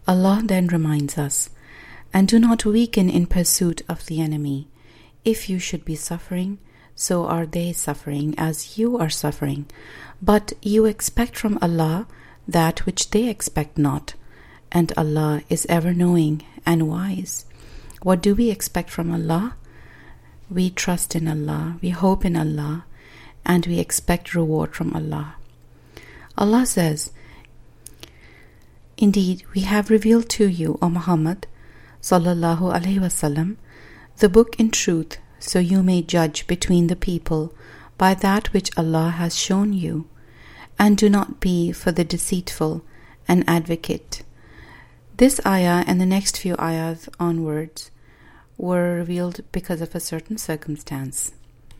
Allah then reminds us, "And do not weaken in pursuit of the enemy. If you should be suffering, so are they suffering as you are suffering. But you expect from Allah that which they expect not, and Allah is ever knowing and wise." What do we expect from Allah? We trust in Allah, we hope in Allah, and we expect reward from Allah. Allah says, "Indeed, we have revealed to you, O Muhammad sallallahu alaihi wasallam, the book in truth, so you may judge between the people by that which Allah has shown you, and do not be for the deceitful an advocate." This ayah and the next few ayahs onwards were revealed because of a certain circumstance.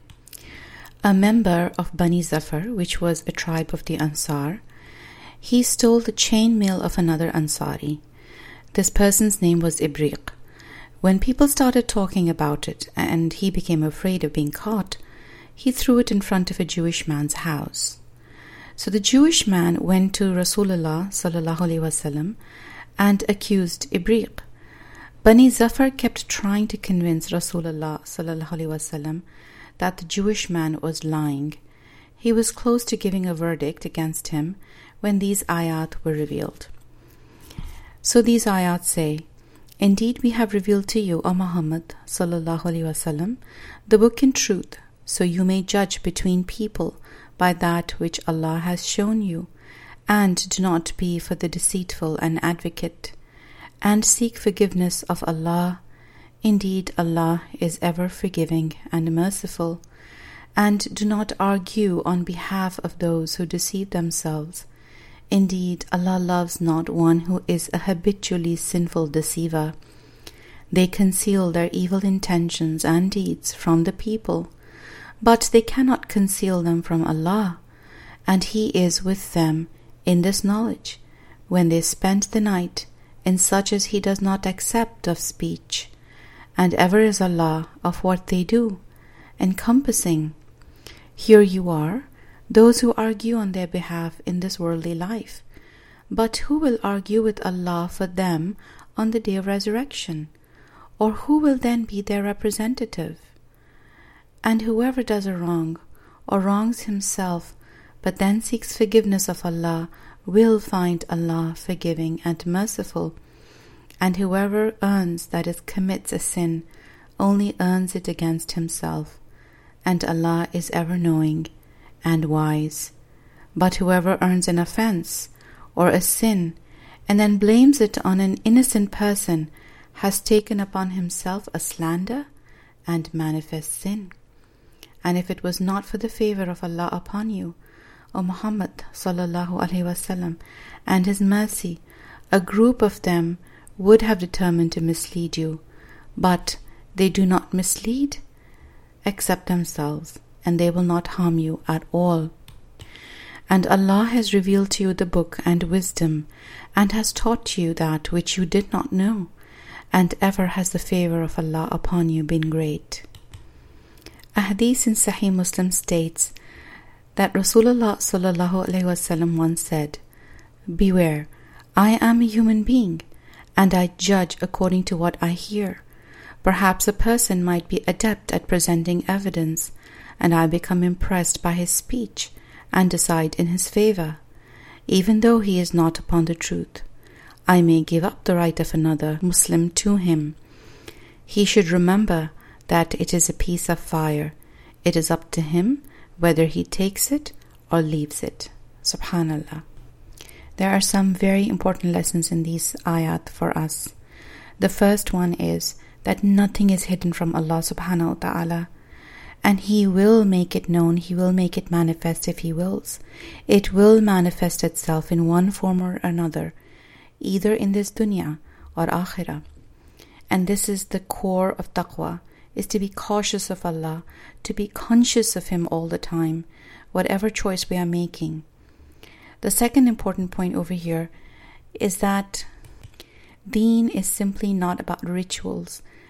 A member of Bani Zafar, which was a tribe of the Ansar, he stole the chainmail of another Ansari. This person's name was Ibriq. When people started talking about it and he became afraid of being caught, he threw it in front of a Jewish man's house. So the Jewish man went to Rasulullah sallallahu alaihi wasallam and accused Ibriq. Bani Zafar kept trying to convince Rasulullah sallallahu alaihi wasallam that the Jewish man was lying. He was close to giving a verdict against him when these ayat were revealed. So these ayat say, "Indeed we have revealed to you, O Muhammad sallallahu alaihi wasallam, the book in truth, so you may judge between people by that which Allah has shown you, and do not be for the deceitful an advocate, and seek forgiveness of Allah. Indeed, Allah is ever forgiving and merciful. And do not argue on behalf of those who deceive themselves. Indeed, Allah loves not one who is a habitually sinful deceiver. They conceal their evil intentions and deeds from the people, but they cannot conceal them from Allah, and He is with them in this knowledge, when they spend the night in such as He does not accept of speech, and ever is Allah of what they do, encompassing. Here you are, those who argue on their behalf in this worldly life, but who will argue with Allah for them on the day of resurrection? Or who will then be their representative? And whoever does a wrong, or wrongs himself, but then seeks forgiveness of Allah, will find Allah forgiving and merciful. And whoever earns, that is, commits a sin, only earns it against himself. And Allah is ever knowing and wise. But whoever earns an offense or a sin, and then blames it on an innocent person, has taken upon himself a slander and manifest sin. And if it was not for the favor of Allah upon you, O Muhammad sallallahu alaihi wasallam, and His mercy, a group of them would have determined to mislead you, but they do not mislead except themselves, and they will not harm you at all. And Allah has revealed to you the book and wisdom, and has taught you that which you did not know, and ever has the favor of Allah upon you been great. A hadith in Sahih Muslim states that Rasulullah sallallahu alaihi wasallam once said, "Beware, I am a human being, and I judge according to what I hear. Perhaps a person might be adept at presenting evidence, and I become impressed by his speech and decide in his favor, even though he is not upon the truth. I may give up the right of another Muslim to him. He should remember that it is a piece of fire. It is up to him whether he takes it or leaves it." Subhanallah. There are some very important lessons in these ayat for us. The first one is that nothing is hidden from Allah subhanahu wa ta'ala, and He will make it known, He will make it manifest if He wills. It will manifest itself in one form or another, either in this dunya or akhirah. And this is the core of taqwa, is to be cautious of Allah, to be conscious of Him all the time, whatever choice we are making. The second important point over here is that Deen is simply not about rituals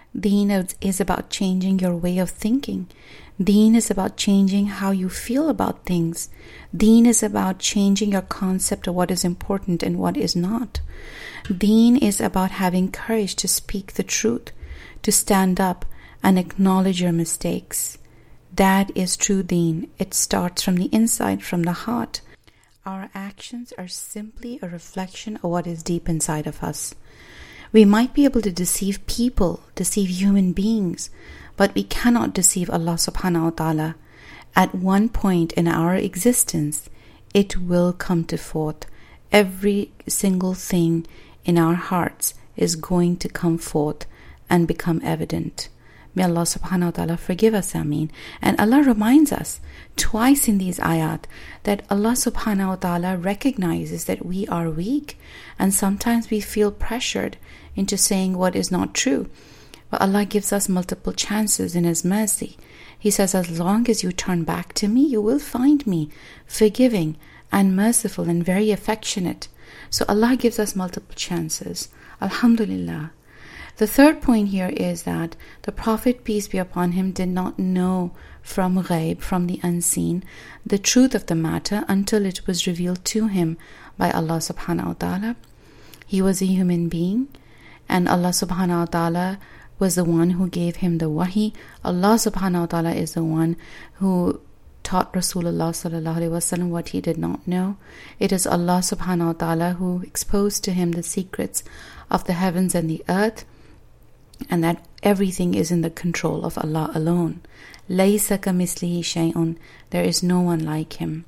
Deen is about changing your way of thinking. Deen is about changing how you feel about things. Deen is about changing your concept of what is important and what is not. Deen is about having courage to speak the truth, to stand up and acknowledge your mistakes. That is true deen. It starts from the inside, from the heart. Our actions are simply a reflection of what is deep inside of us. We might be able to deceive people, deceive human beings, but we cannot deceive Allah subhanahu wa ta'ala. At one point in our existence, it will come to forth. Every single thing in our hearts is going to come forth and become evident. May Allah subhanahu wa ta'ala forgive us, Ameen. And Allah reminds us twice in these ayat that Allah subhanahu wa ta'ala recognizes that we are weak, and sometimes we feel pressured into saying what is not true. But Allah gives us multiple chances in His mercy. He says, as long as you turn back to me, you will find me forgiving and merciful and very affectionate. So Allah gives us multiple chances. Alhamdulillah. The third point here is that the Prophet, peace be upon him, did not know from ghaib, from the unseen, the truth of the matter until it was revealed to him by Allah subhanahu wa ta'ala. He was a human being, and Allah subhanahu wa ta'ala was the one who gave him the wahi. Allah subhanahu wa ta'ala is the one who taught Rasulullah sallallahu alaihi wasallam what he did not know. It is Allah subhanahu wa ta'ala who exposed to him the secrets of the heavens and the earth, and that everything is in the control of Allah alone. لَيْسَ كَمِثْلِهِ شَيْءٌ. There is no one like him.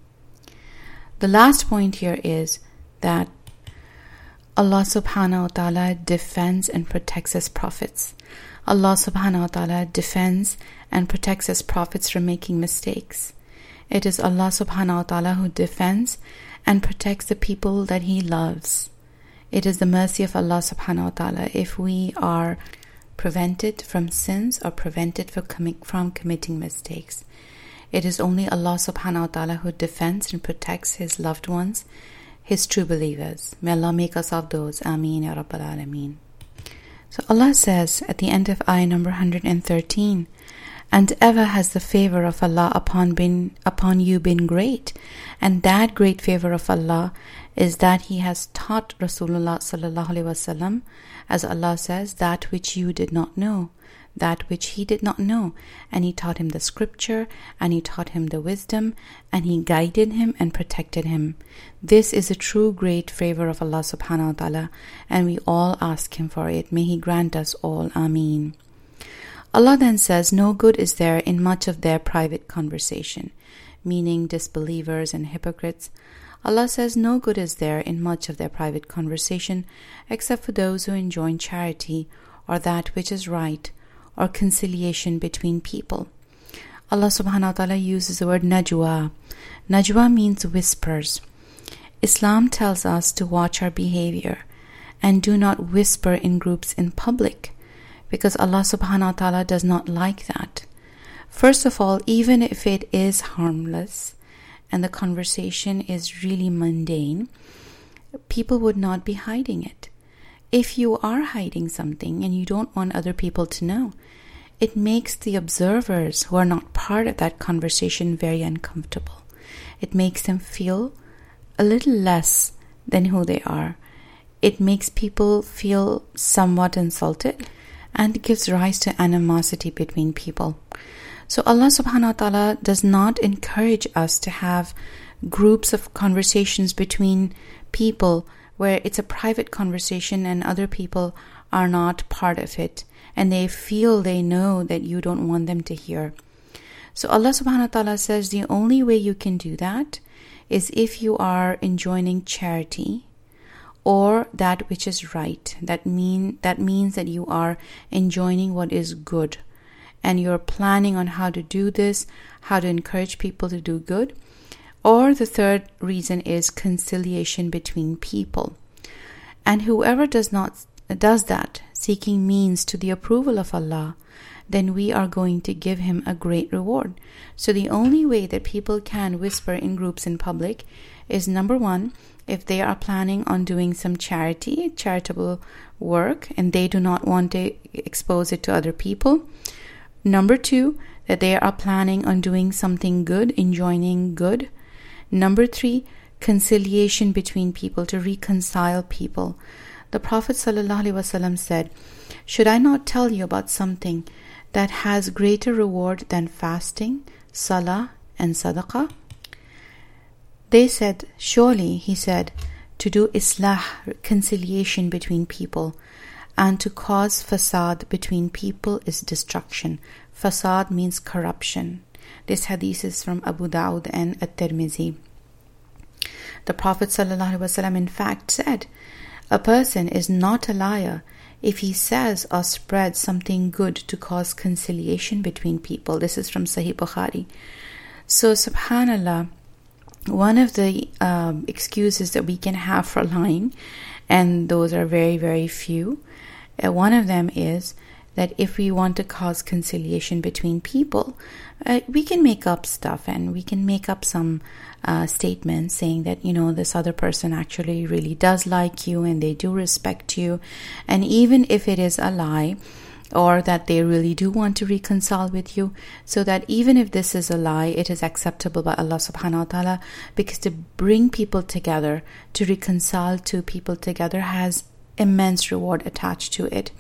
The last point here is that Allah subhanahu wa ta'ala defends and protects His prophets. Allah subhanahu wa ta'ala defends and protects His prophets from making mistakes. It is Allah subhanahu wa ta'ala who defends and protects the people that He loves. It is the mercy of Allah subhanahu wa ta'ala if we are prevented from sins or prevented from committing mistakes. It is only Allah subhanahu wa ta'ala who defends and protects His loved ones, His true believers. May Allah make us of those. Ameen ya Rabbal Alameen. So Allah says at the end of ayah number 113, and ever has the favor of Allah upon you been great, and that great favor of Allah is that He has taught Rasulullah sallallahu alaihi wasallam, as Allah says, that which you did not know, that which he did not know, and He taught him the scripture, and He taught him the wisdom, and He guided him and protected him. This is a true great favor of Allah subhanahu wa ta'ala, and we all ask Him for it. May He grant us all. Ameen. Allah then says, no good is there in much of their private conversation, meaning disbelievers and hypocrites. Allah says no good is there in much of their private conversation except for those who enjoin charity or that which is right or conciliation between people. Allah subhanahu wa ta'ala uses the word najwa. Najwa means whispers. Islam tells us to watch our behavior and do not whisper in groups in public, because Allah subhanahu wa ta'ala does not like that. First of all, even if it is harmless and the conversation is really mundane, people would not be hiding it. If you are hiding something and you don't want other people to know, it makes the observers who are not part of that conversation very uncomfortable. It makes them feel a little less than who they are. It makes people feel somewhat insulted and gives rise to animosity between people. So Allah subhanahu wa ta'ala does not encourage us to have groups of conversations between people where it's a private conversation and other people are not part of it and they feel they know that you don't want them to hear. So Allah subhanahu wa ta'ala says the only way you can do that is if you are enjoining charity or that which is right. That means that you are enjoining what is good, and you're planning on how to do this, how to encourage people to do good. Or the third reason is conciliation between people. And whoever does that, seeking means to the approval of Allah, then we are going to give him a great reward. So the only way that people can whisper in groups in public is number one, if they are planning on doing some charitable work, and they do not want to expose it to other people. Number two, that they are planning on doing something good, enjoining good. Number three, conciliation between people, to reconcile people. The Prophet ﷺ said, should I not tell you about something that has greater reward than fasting, salah, and sadaqah? They said, surely, he said, to do islah, conciliation between people, and to cause fasad between people is destruction. Fasad means corruption. This hadith is from Abu Dawud and At-Tirmizi. The Prophet ﷺ in fact said, a person is not a liar if he says or spreads something good to cause conciliation between people. This is from Sahih Bukhari. So, subhanallah, one of the excuses that we can have for lying, and those are very, very few, one of them is that if we want to cause conciliation between people, we can make up stuff, and we can make up some statements saying that, this other person actually really does like you and they do respect you. And even if it is a lie, or that they really do want to reconcile with you, so that even if this is a lie, it is acceptable by Allah subhanahu wa ta'ala, because to bring people together, to reconcile two people together, has immense reward attached to it.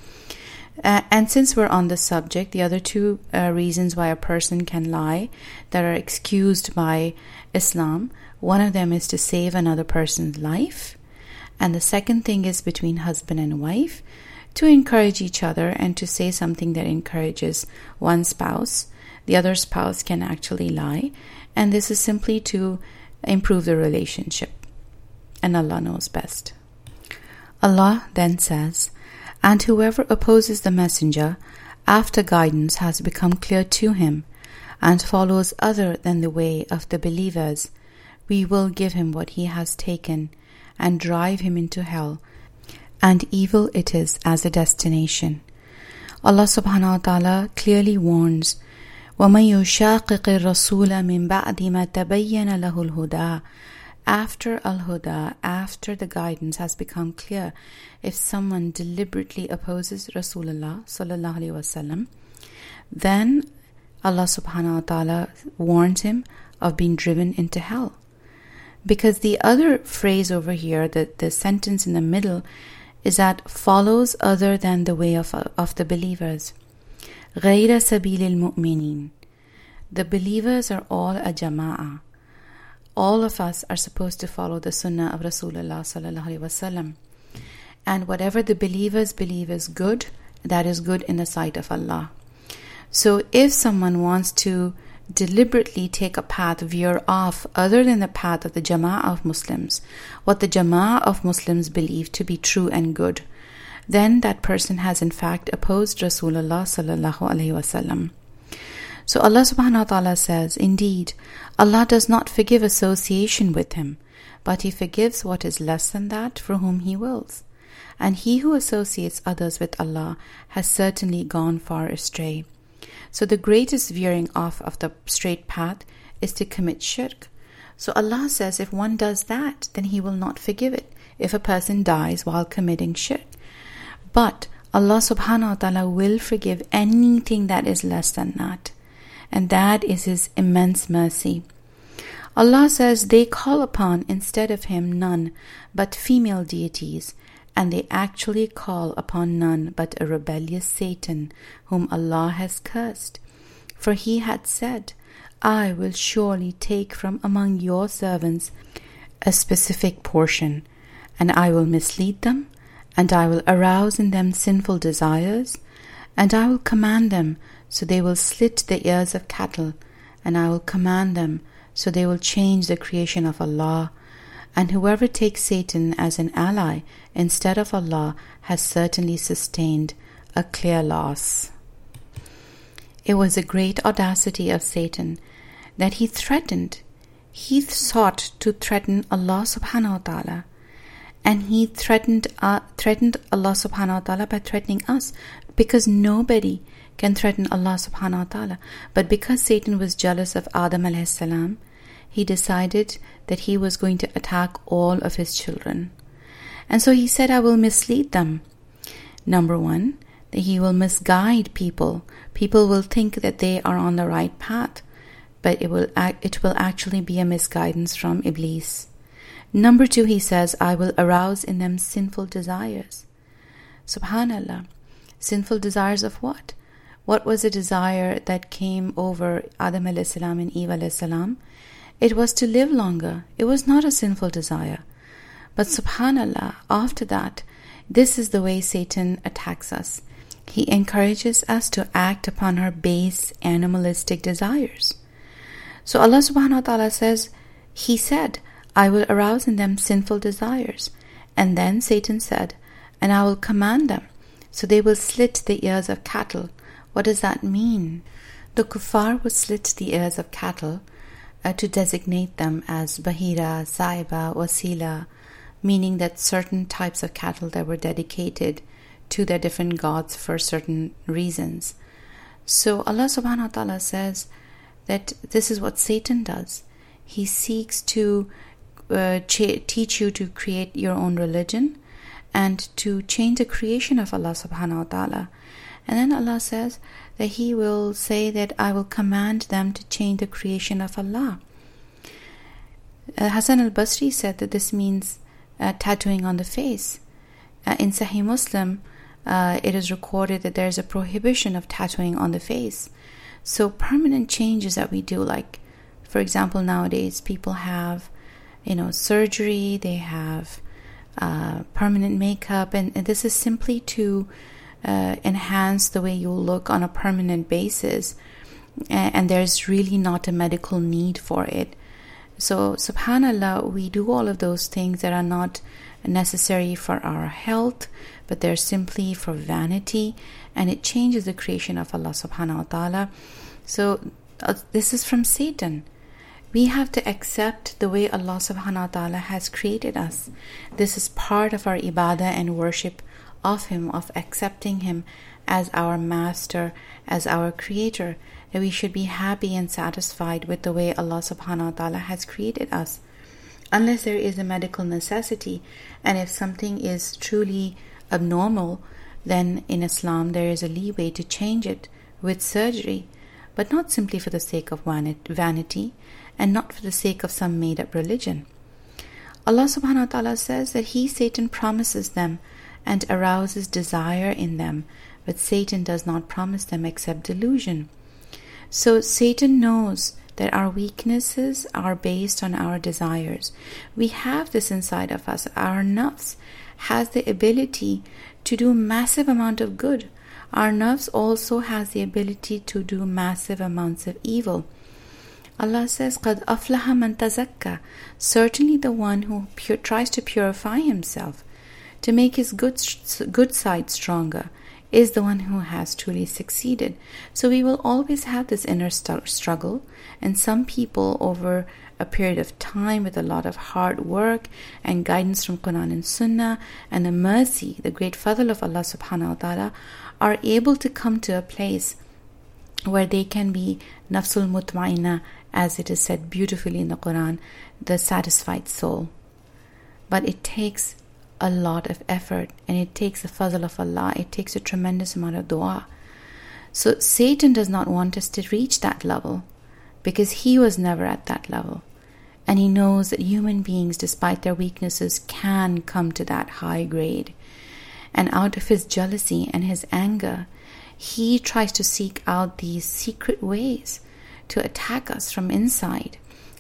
And since we're on the subject, the other two reasons why a person can lie that are excused by Islam, one of them is to save another person's life, and the second thing is between husband and wife, to encourage each other and to say something that encourages one spouse. The other spouse can actually lie, and this is simply to improve the relationship, and Allah knows best. Allah then says, and whoever opposes the messenger after guidance has become clear to him and follows other than the way of the believers, we will give him what he has taken and drive him into hell, and evil it is as a destination. Allah subhanahu wa ta'ala clearly warns, وَمَن يُشَاقِقِ الرَّسُولَ مِن بَعْدِ مَا تَبَيَّنَ لَهُ الْهُدَى. After al-huda, after the guidance has become clear, if someone deliberately opposes Rasulullah sallallahu alaihi wasallam, then Allah subhanahu wa ta'ala warns him of being driven into hell. Because the other phrase over here, the sentence in the middle, is that follows other than the way of the believers. غَيْرَ سَبِيلِ الْمُؤْمِنِينَ. The believers are all a jama'ah. All of us are supposed to follow the sunnah of Rasulullah sallallahu alaihi wasallam. And whatever the believers believe is good, that is good in the sight of Allah. So if someone wants to deliberately take a path, veer off other than the path of the jama'ah of Muslims, what the jama'ah of Muslims believe to be true and good, then that person has in fact opposed Rasulullah sallallahu alaihi wasallam. So Allah subhanahu wa ta'ala says, indeed, Allah does not forgive association with him, but he forgives what is less than that for whom he wills. And he who associates others with Allah has certainly gone far astray. So the greatest veering off of the straight path is to commit shirk. So Allah says if one does that, then he will not forgive it if a person dies while committing shirk. But Allah subhanahu wa ta'ala will forgive anything that is less than that. And that is His immense mercy. Allah says they call upon instead of Him none but female deities, and they actually call upon none but a rebellious Satan, whom Allah has cursed. For he had said, I will surely take from among your servants a specific portion, and I will mislead them, and I will arouse in them sinful desires, and I will command them, so they will slit the ears of cattle, and I will command them, so they will change the creation of Allah. And whoever takes Satan as an ally instead of Allah has certainly sustained a clear loss. It was a great audacity of Satan that he sought to threaten Allah subhanahu wa ta'ala. And he threatened Allah subhanahu wa ta'ala by threatening us, because nobody can threaten Allah subhanahu wa ta'ala. But because Satan was jealous of Adam alayhi salam, he decided that he was going to attack all of his children. And so he said, I will mislead them. Number one, that he will misguide people. People will think that they are on the right path, but it will actually be a misguidance from Iblis. Number two, he says, I will arouse in them sinful desires. Subhanallah. Sinful desires of what? What was the desire that came over Adam alayhi salam and Eve alayhi salam? It was to live longer. It was not a sinful desire. But subhanallah, after that, this is the way Satan attacks us. He encourages us to act upon our base animalistic desires. So Allah subhanahu wa ta'ala says, He said, I will arouse in them sinful desires. And then Satan said, and I will command them, so they will slit the ears of cattle. What does that mean? The kuffar would slit the ears of cattle to designate them as Bahira, Saiba, Wasila, meaning that certain types of cattle that were dedicated to their different gods for certain reasons. So Allah subhanahu wa ta'ala says that this is what Satan does. He seeks to teach you to create your own religion and to change the creation of Allah subhanahu wa ta'ala. And then Allah says that He will say that I will command them to change the creation of Allah. Hassan al-Basri said that this means tattooing on the face. In Sahih Muslim, it is recorded that there is a prohibition of tattooing on the face. So permanent changes that we do, like for example nowadays people have surgery, they have permanent makeup, and this is simply to enhance the way you look on a permanent basis, and there's really not a medical need for it. So subhanallah, we do all of those things that are not necessary for our health, but they're simply for vanity, and it changes the creation of Allah subhanahu wa ta'ala. So this is from Satan. We have to accept the way Allah subhanahu wa ta'ala has created us. This is part of our ibadah and worship of Him, of accepting Him as our master, as our creator, that we should be happy and satisfied with the way Allah subhanahu wa ta'ala has created us. Unless there is a medical necessity, and if something is truly abnormal, then in Islam there is a leeway to change it with surgery, but not simply for the sake of vanity, and not for the sake of some made-up religion. Allah subhanahu wa ta'ala says that He, Satan, promises them and arouses desire in them, but Satan does not promise them except delusion. So Satan knows that our weaknesses are based on our desires. We have this inside of us. Our nafs has the ability to do massive amount of good. Our nafs also has the ability to do massive amounts of evil. Allah says, قَدْ أَفْلَحَ مَنْ تَزَكَّى. Certainly the one who tries to purify himself, to make his good side stronger, is the one who has truly succeeded. So we will always have this inner struggle, and some people over a period of time with a lot of hard work and guidance from Quran and Sunnah and the mercy, the great fadl of Allah subhanahu wa ta'ala, are able to come to a place where they can be nafsul mutma'inna, as it is said beautifully in the Quran, the satisfied soul. But it takes a lot of effort, and it takes the fazl of Allah. It takes a tremendous amount of dua. So Satan does not want us to reach that level, because he was never at that level, and he knows that human beings, despite their weaknesses, can come to that high grade. And out of his jealousy and his anger, he tries to seek out these secret ways to attack us from inside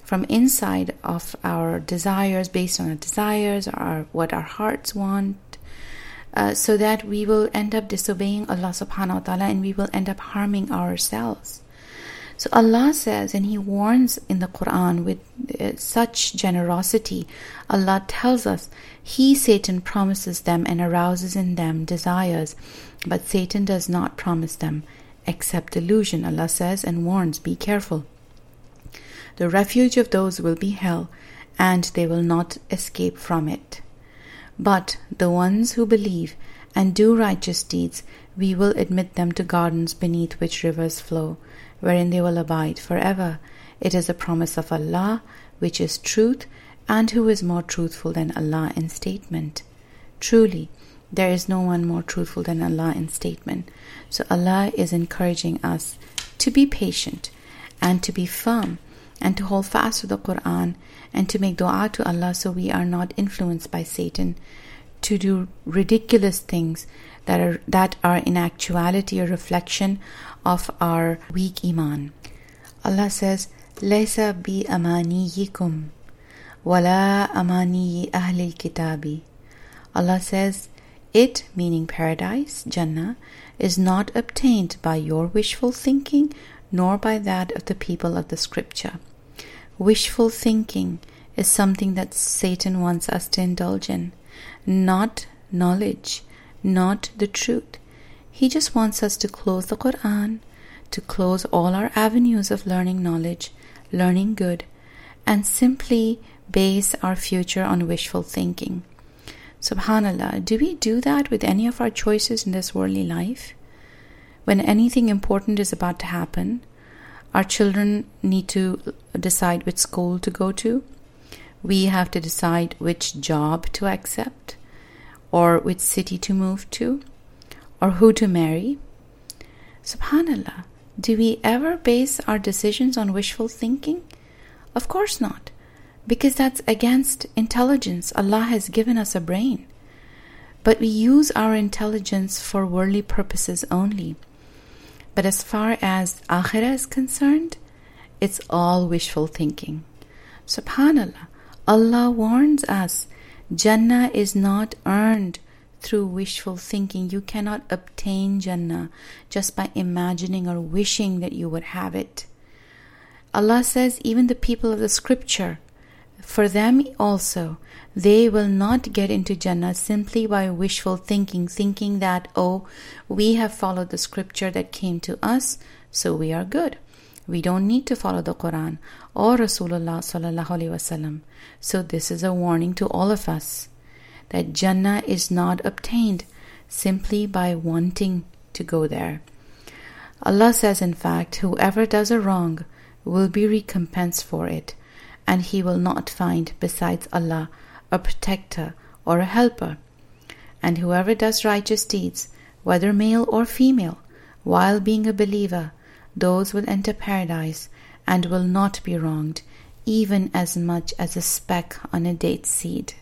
of our desires, based on our desires, or what our hearts want, so that we will end up disobeying Allah subhanahu wa ta'ala, and we will end up harming ourselves. So Allah says, and He warns in the Quran with such generosity, Allah tells us, He, Satan, promises them and arouses in them desires, but Satan does not promise them except delusion. Allah says and warns, be careful. The refuge of those will be hell, and they will not escape from it. But the ones who believe and do righteous deeds, we will admit them to gardens beneath which rivers flow, wherein they will abide forever. It is a promise of Allah, which is truth, and who is more truthful than Allah in statement? Truly, there is no one more truthful than Allah in statement. So Allah is encouraging us to be patient and to be firm and to hold fast to the Quran and to make dua to Allah so we are not influenced by Satan to do ridiculous things that are in actuality a reflection of our weak iman. Allah says, "Laysa bi amaniyikum wala amani ahli kitabi." Allah says, it, meaning paradise, Jannah, is not obtained by your wishful thinking nor by that of the people of the scripture. Wishful thinking is something that Satan wants us to indulge in, not knowledge, not the truth. He just wants us to close the Quran, to close all our avenues of learning knowledge, learning good, and simply base our future on wishful thinking. Subhanallah, do we do that with any of our choices in this worldly life? When anything important is about to happen, our children need to decide which school to go to. We have to decide which job to accept, or which city to move to, or who to marry. Subhanallah, do we ever base our decisions on wishful thinking? Of course not, because that's against intelligence. Allah has given us a brain, but we use our intelligence for worldly purposes only. But as far as akhirah is concerned, it's all wishful thinking. Subhanallah, Allah warns us, Jannah is not earned through wishful thinking. You cannot obtain Jannah just by imagining or wishing that you would have it. Allah says even the people of the scripture, for them also, they will not get into Jannah simply by wishful thinking, thinking that, oh, we have followed the scripture that came to us, so we are good. We don't need to follow the Quran or Rasulullah sallallahu alaihi wasallam. So this is a warning to all of us that Jannah is not obtained simply by wanting to go there. Allah says, in fact, whoever does a wrong will be recompensed for it, and he will not find besides Allah a protector or a helper. And whoever does righteous deeds, whether male or female, while being a believer, those will enter paradise and will not be wronged, even as much as a speck on a date seed.